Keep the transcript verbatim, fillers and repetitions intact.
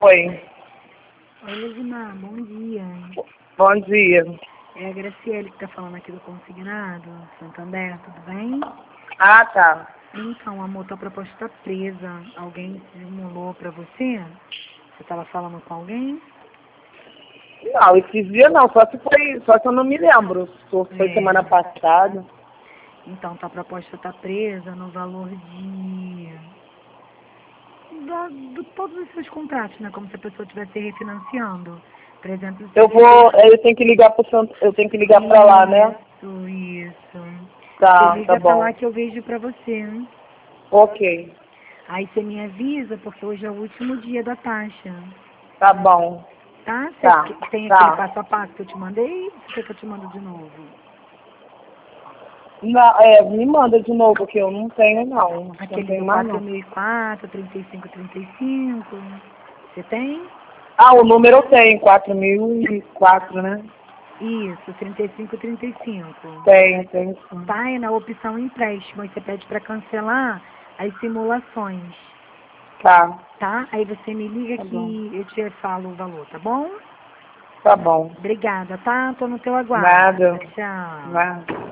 Oi. Oi, Lusimar, bom dia. Bom dia. É a Graciele que está falando aqui do Consignado, Santander, tudo bem? Ah, tá. Então, amor, tua proposta está presa. Alguém simulou para você? Você estava falando com alguém? Não, esses dias não, só se foi, só se eu não me lembro. Só foi É. semana passada. Então, tua proposta está presa no valor de... Da, de todos os seus contratos, né? Como se a pessoa estivesse refinanciando. Por exemplo, se Eu você vou, eu tenho que ligar pro Santo, eu tenho que ligar pra lá, né? Isso, isso. Tá, Você liga tá pra bom. lá que eu vejo pra você, hein? Ok, Aí você me avisa, porque hoje é o último dia da taxa. tá bom. Tá? Você Tá, que- tem tá. aquele passo a passo que eu te mandei? Ou você quer que eu te mando de novo? Não, é, me manda de novo, que eu não tenho não. Não Aquele tenho do mais quatro não. mil e quatro, trinta e cinco, trinta e cinco. Você tem? Ah, o número eu tenho, quatro mil e quatro, né? Isso, trinta e cinco, trinta e cinco. Tenho, tenho sim. Tá? E na opção empréstimo, aí você pede pra cancelar as simulações. Tá, Tá? Aí você me liga tá bom. que eu te falo o valor, tá bom? Tá bom. Obrigada, tá? Tô no teu aguardo. Nada, Tchau. nada.